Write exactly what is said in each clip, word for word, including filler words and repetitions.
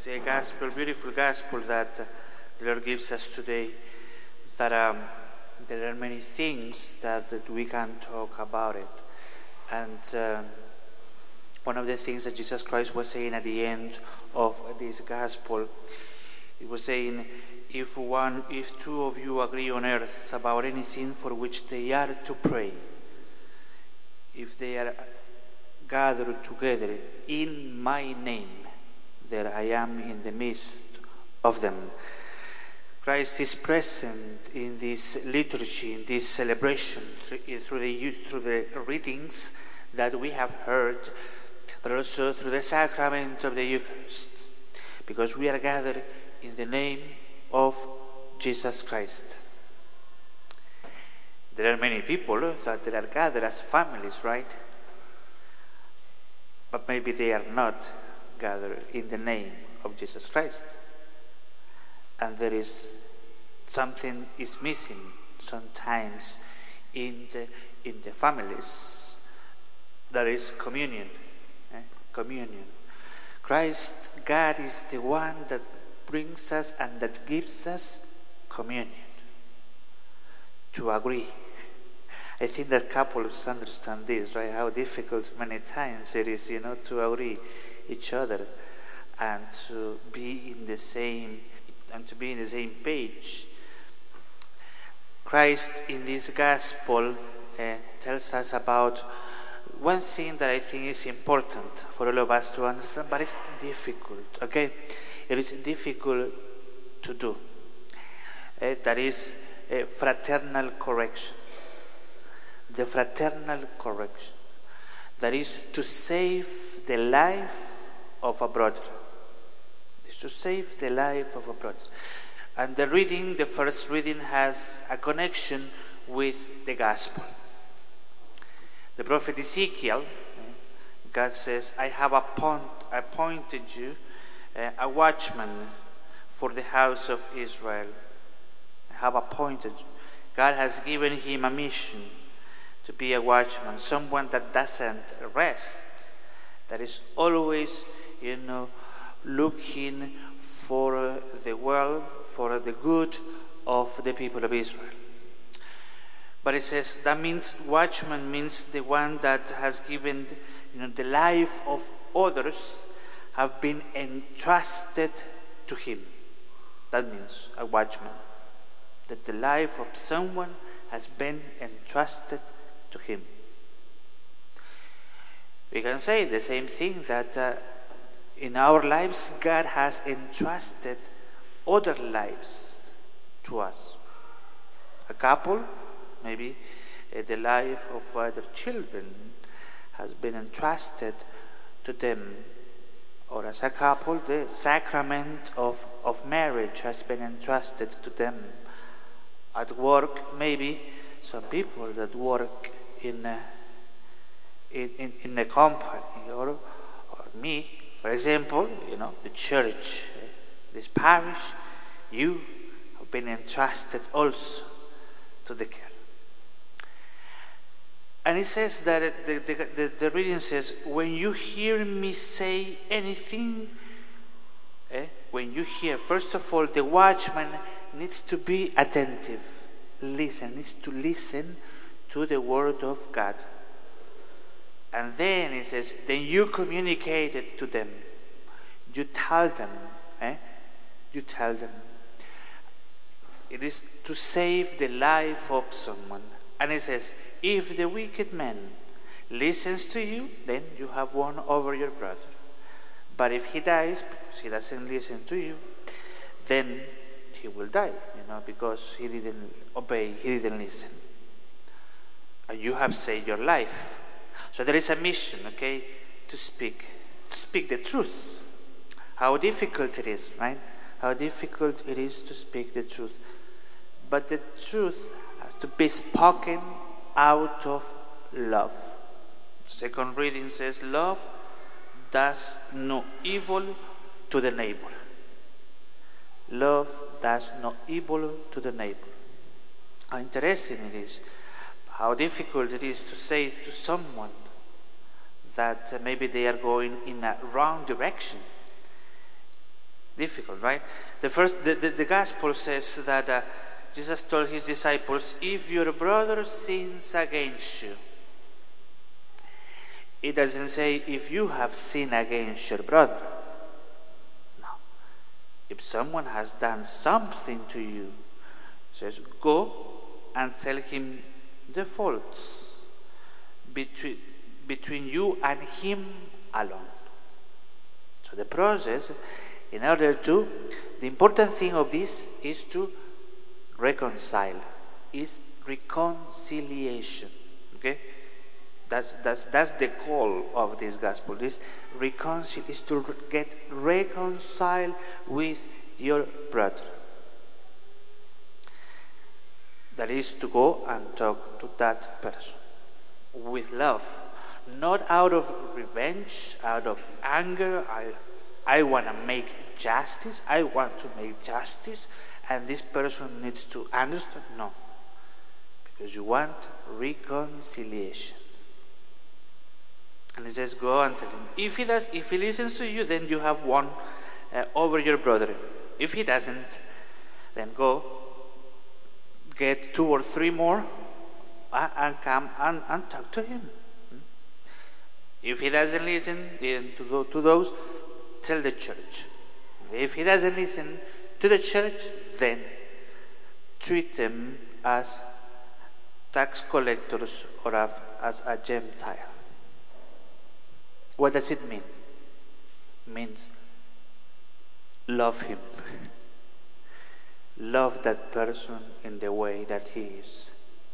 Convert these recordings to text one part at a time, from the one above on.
It's a gospel, beautiful gospel that uh, the Lord gives us today. That um, there are many things that, that we can talk about it. And uh, one of the things that Jesus Christ was saying at the end of this gospel, he was saying, if one, if two of you agree on earth about anything for which they are to pray, if they are gathered together in my name, there I am in the midst of them. Christ is present in this liturgy, in this celebration, through the, through the readings that we have heard, but also through the sacrament of the Eucharist, because we are gathered in the name of Jesus Christ. There are many people that they are gathered as families, right? But maybe they are not gathered in the name of Jesus Christ. And there is something is missing sometimes in the, in the families. There is communion. Eh? Communion. Christ, God, is the one that brings us and that gives us communion. To agree. I think that couples understand this, right? How difficult many times it is, you know, to agree each other and to be in the same and to be in the same page. Christ in this gospel uh, tells us about one thing that I think is important for all of us to understand, but it's difficult, okay? It is difficult to do. Uh, that is uh, fraternal correction. The fraternal correction. That is to save the life of a brother. Is to save the life of a brother. And the reading, the first reading, has a connection with the gospel. The prophet Ezekiel, God says, I have appoint, appointed you uh, a watchman for the house of Israel. I have appointed you. God has given him a mission to be a watchman, someone that doesn't rest, that is always, you know, looking for the well, for the good of the people of Israel. But it says that means watchman means the one that has given, you know, the life of others have been entrusted to him. That means a watchman. That the life of someone has been entrusted to him. We can say the same thing that uh, in our lives, God has entrusted other lives to us. A couple, maybe uh, the life of other children has been entrusted to them. Or as a couple, the sacrament of, of marriage has been entrusted to them. At work, maybe some people that work in a, in, in, in a company, or, or me, for example, you know, the church, this parish, you have been entrusted also to the care. And it says that, the, the, the, the reading says, when you hear me say anything, eh, when you hear, first of all, the watchman needs to be attentive, listen, needs to listen to the word of God. And then it says, then you communicate it to them. You tell them, eh? You tell them. It is to save the life of someone. And it says, if the wicked man listens to you, then you have won over your brother. But if he dies, because he doesn't listen to you, then he will die, you know, because he didn't obey, he didn't listen. And you have saved your life. So there is a mission, okay, to speak, to speak the truth. How difficult it is, right? How difficult it is to speak the truth. But the truth has to be spoken out of love. Second reading says, love does no evil to the neighbor. Love does no evil to the neighbor. How interesting it is. How difficult it is to say to someone that maybe they are going in a wrong direction. Difficult, right? The first, the, the, the gospel says that uh, Jesus told his disciples, if your brother sins against you. It doesn't say if you have sinned against your brother. No. If someone has done something to you, it says go and tell him the faults between, between you and him alone. So the process, in order to, the important thing of this is to reconcile, is reconciliation. Okay? That's, that's, that's the call of this gospel. This reconcile is to get reconciled with your brother. That is to go and talk to that person with love. Not out of revenge, out of anger. I, I want to make justice. I want to make justice. And this person needs to understand. No. Because you want reconciliation. And it says, go and tell him. If he does, if he listens to you, then you have won uh, over your brother. If he doesn't, then go, get two or three more, uh, and come and, and talk to him. If he doesn't listen then to, go, to those, tell the church. If he doesn't listen to the church, then treat them as tax collectors or as a Gentile. What does it mean? It means love him. Love that person in the way that he is.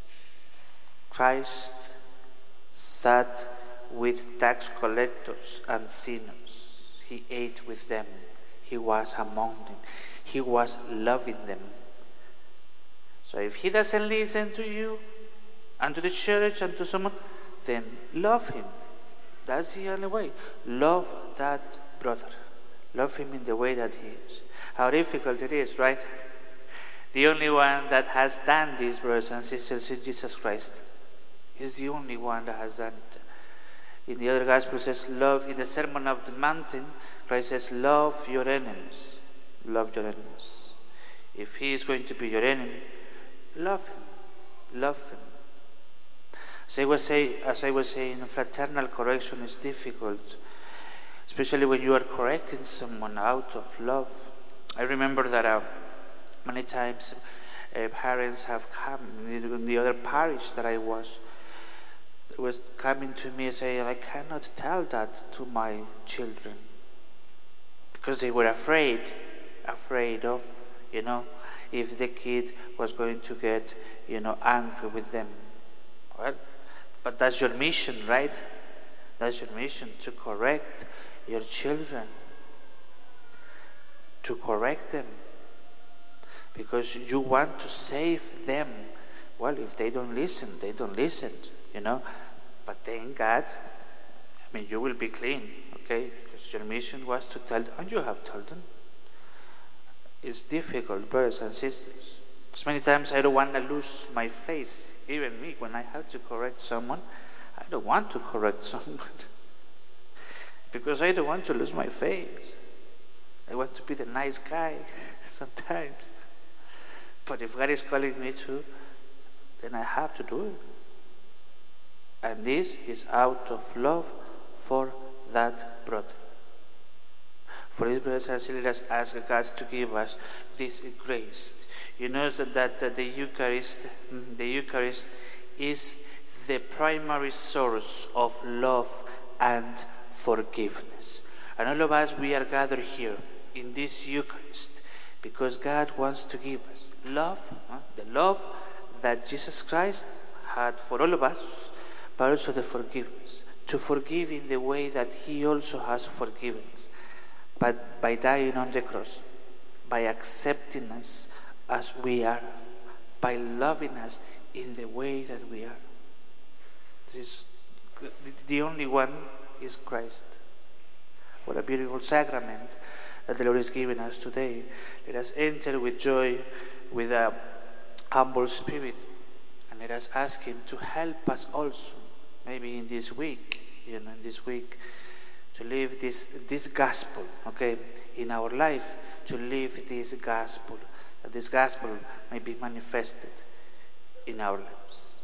Christ sat with tax collectors and sinners. He ate with them. He was among them. He was loving them. So if he doesn't listen to you and to the church and to someone, then love him. That's the only way. Love that brother. Love him in the way that he is. How difficult it is, right? The only one that has done this, brothers and sisters, is Jesus Christ. He's the only one that has done it. In the other gospel it says, love, in the Sermon of the Mountain, Christ says, love your enemies. Love your enemies. If he is going to be your enemy, love him. Love him. As I was, say, as I was saying, fraternal correction is difficult, especially when you are correcting someone out of love. I remember that uh, many times uh, parents have come in the other parish that I was, was coming to me and saying, I cannot tell that to my children, because they were afraid, afraid of, you know, if the kid was going to get, you know, angry with them. Well, but that's your mission, right? That's your mission, to correct your children, to correct them, because you want to save them. Well, if they don't listen, they don't listen, you know. But thank God, I mean, you will be clean, okay? Because your mission was to tell them, and you have told them. It's difficult, brothers and sisters. As many times I don't want to lose my face. Even me, when I have to correct someone, I don't want to correct someone. Because I don't want to lose my face. I want to be the nice guy sometimes. But if God is calling me to, then I have to do it. And this is out of love for that brother. For his brothers and sisters, let's ask God to give us this grace. You know that, that the Eucharist, the Eucharist is the primary source of love and forgiveness. And all of us, we are gathered here in this Eucharist because God wants to give us love, huh? The love that Jesus Christ had for all of us, but also the forgiveness. To forgive in the way that he also has forgiven us. But by dying on the cross, by accepting us as we are, by loving us in the way that we are. This, the only one is Christ. What a beautiful sacrament that the Lord is giving us today. Let us enter with joy, with a humble spirit, and let us ask him to help us also, maybe in this week, you know, in this week, to live this, this gospel, okay, in our life, to live this gospel, that this gospel may be manifested in our lives.